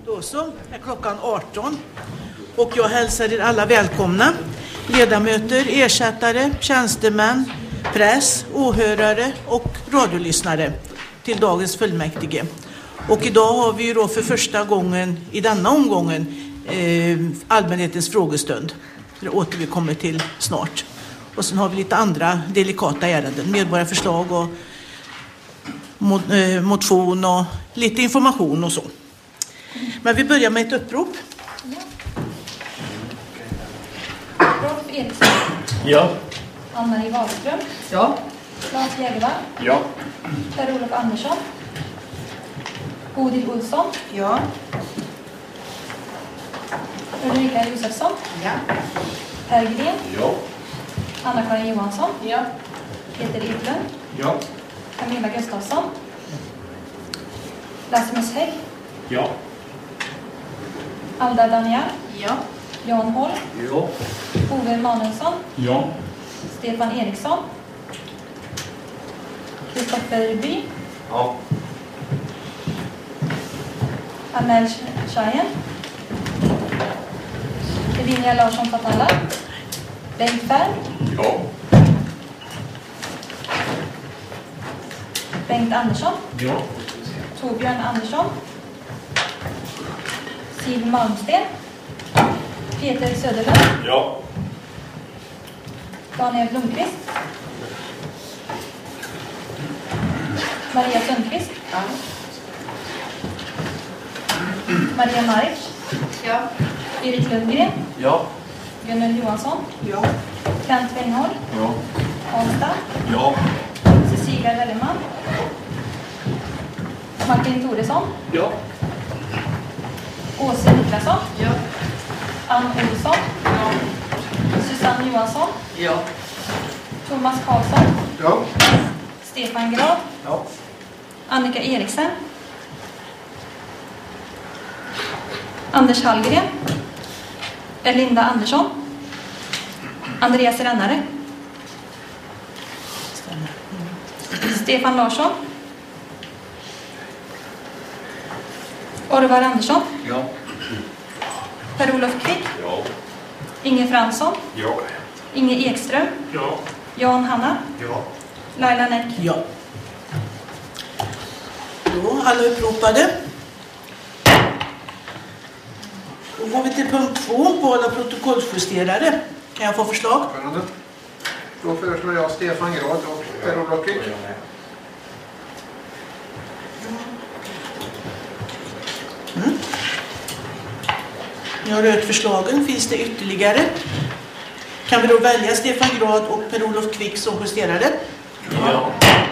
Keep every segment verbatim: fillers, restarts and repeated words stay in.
Då så är klockan arton och jag hälsar er alla välkomna. Ledamöter, ersättare, tjänstemän, press, åhörare och radiolyssnare till dagens fullmäktige. Och idag har vi ju då för första gången i denna omgången eh, allmänhetens frågestund. Det återkommer vi till snart. Och sen har vi lite andra delikata ärenden, medborgarförslag och motion och lite information och så. Men vi börjar med ett upprop. Ja. Rolf Eriksson. Ja. Ann-Marie Wahlström. Ja. Lars Jägervall. Ja. Per-Olof Andersson. Bodil Olsson. Ja. Ulrika Josefsson. Ja. Per Gren. Ja. Anna-Karin Johansson. Ja. Peter Eklund. Ja. Camilla Gustafsson. Rasmus Hägg. Ja. Alda Daniel. Ja. Jan Holm. Ja. Ove Emanuelsson. Ja. Stefan Eriksson. Kristoffer By. Ja. Amel Shayen. Evinia Larsson Fatala. Bengt Färg. Ja. Bengt Andersson. Ja. Torbjörn Andersson. Siv Malmsten. Peter Söderlund. Ja. Daniel Blomqvist. Maria Sundqvist. Ja. Maria Maric. Ja. Erik Lundgren. Ja. Gunnel Johansson. Ja. Kent Wengholm. Ja. Hanstad. Ja. Cecilia Welleman. Martin Thoresson. Ja. Åse Niklasson. Ja. Ann Olsson. Ja. Susanne Johansson. Ja. Thomas Karlsson. Ja. Stefan Graf. Ja. Annika Eriksen. Anders Hallgren. Belinda Andersson. Andreas Rännare. Stefan Larsson. Orvar Andersson. Ja. Per-Olof Kvick. Ja. Inge Fransson. Ja. Inge Ekström. Ja. Jan Hanna. Ja. Laila Näck. Ja. Då alla uppropade. Då går vi till punkt två, val av protokollsjusterare. Kan jag få förslag? Då föreslår jag Stefan Grad och Per-Olof Kvick. Mm. Ni har hört förslagen. Finns det ytterligare? Kan vi då välja Stefan Grad och Per-Olof Kvick som justerare? Ja.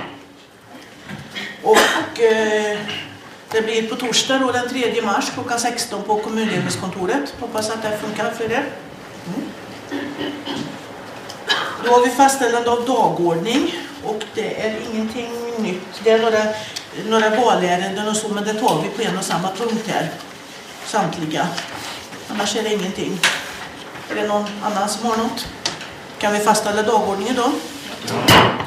Och eh, det blir på torsdag då, den tredje mars klockan sexton på kommunledningskontoret. Hoppas att det funkar för er. Mm. Då har vi fastställande av dagordning och det är ingenting nytt. Det är några, några valärenden och så, men det tar vi på en och samma punkt här. Samtliga. Annars är det ingenting. Är det någon annan som har något? Kan vi fastställa dagordningen då? Ja.